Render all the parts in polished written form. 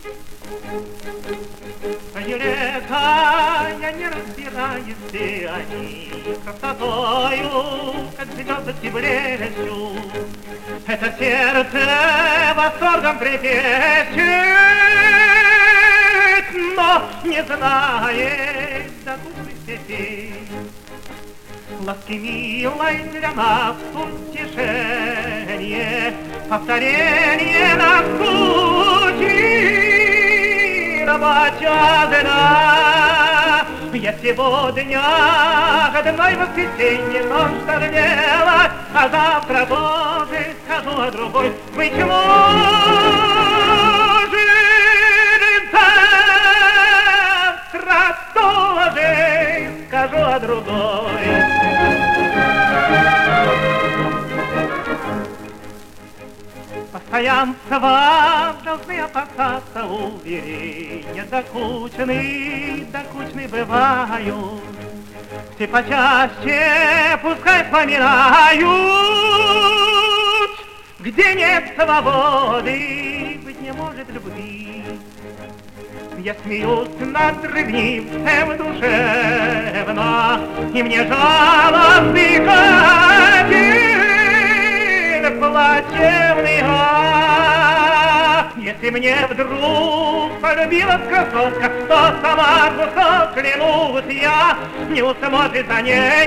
Елека, я не разбираюсь, где они красотою, как звезды блещут. Это сердце восторгом трепещет, но не знает докучных степей. Ласки милой для нас утешение, повторение нас учит рабочая. Я сегодня одной воскресенье ночь дождела, а завтра, Боже, скажу о другой. Быть может, завтра тоже скажу о другой. Постоянства должны опасаться уверения, докучны бывают. Все почаще пускай вспоминают, где нет свободы, быть не может любви. Я смеюсь над ревнивцем душевно, и мне жалостный один плачевный ад. Если мне вдруг полюбилась красотка, то сама душа, клянусь я, не усмотрит за ней.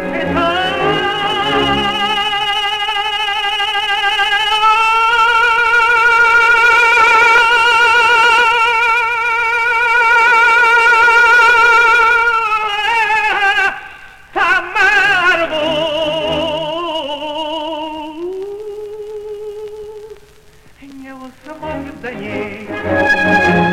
Не усмотрит за ней.